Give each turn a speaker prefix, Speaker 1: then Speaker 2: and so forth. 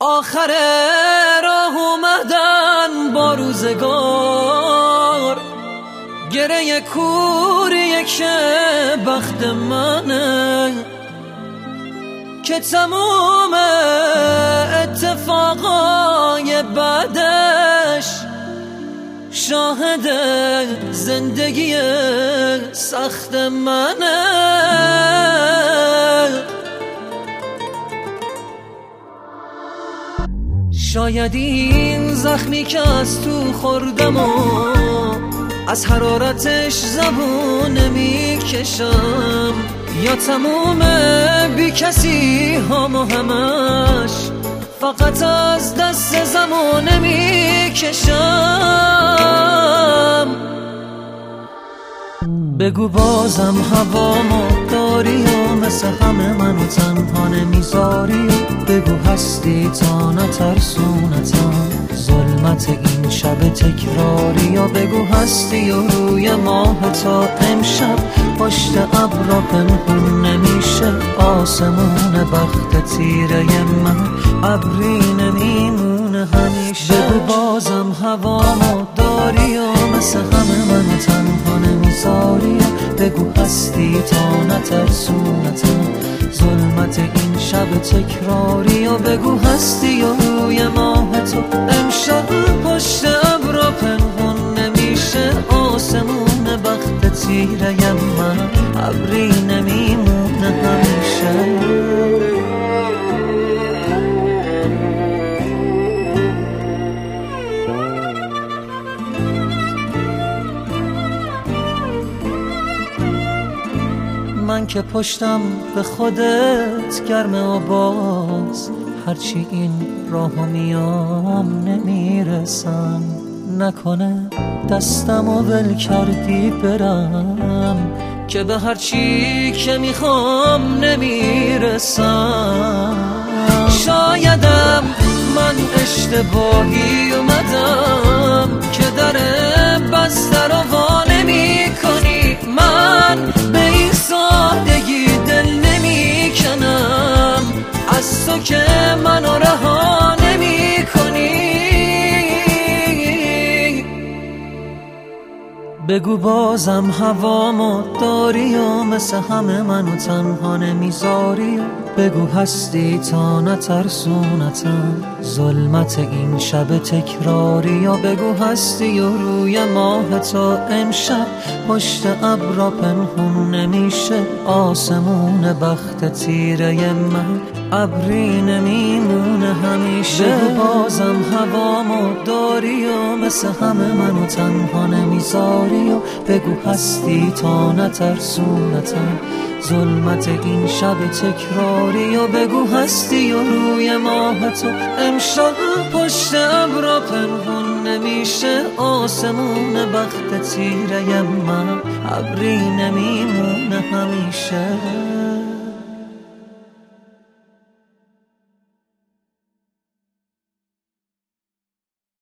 Speaker 1: آخر راه اومدن با روزگار، گره کوریه که بخت منه که تموم اتفاقای بعدش شاهد زندگی سخت منه. شاید این زخمی که از تو خوردم و از حرارتش زبون نمیکشم، یا تموم بی کسی هم و همش فقط از دست زمان نمیکشم. بگو بازم هوامو داری و مثل همه منو تنها نمیذاری، بگو هستی تا نترسونتم ظلمت این شب تکراری، یا بگو هستی و روی ماه تا امشب پشت ابرا پنهون نمیشه آسمون بخت تیره من ابری نمیمونه همیشه. بگو بازم هوامو داری و مثل همه منو تنها نمیذاری، بگو هستی تا نترسونتم ظلمت این شب تکراری، و بگو هستی و روی ماه تو امشب پشت ابرا پنهون نمیشه آسمون بخت تیره من ابری نمیمونه همیشه. من که پشتم به خودت گرمه و باز هرچی این راهو میام نمیرسم، نکنه دستم و ول کردی برم که به هرچی که میخوام نمیرسم. شایدم من اشتباهی اومدم که در بسته رو وا نمی کنی، من به این سادگی دل نمی کنم از تو که منو رها نمی کنی. بگو بازم هوامو داری و مثل همه منو تنها نمیذاری، بگو هستی تا نترسونتم ظلمت این شب تکراری، یا بگو هستی و روی ماه تا امشب پشت ابرا پنهون نمیشه آسمون بخت تیره من ابری نمیمونه همیشه. بگو بازم هوامو داری و مثل همه منو تنها نمیذاری، و بگو هستی تا نترسونتم ظلمت این شب تکراری، و بگو هستی و روی ماه تو امشب پشت ابرا پنهون نمیشه آسمون بخت تیره من ابری نمیمونه همیشه.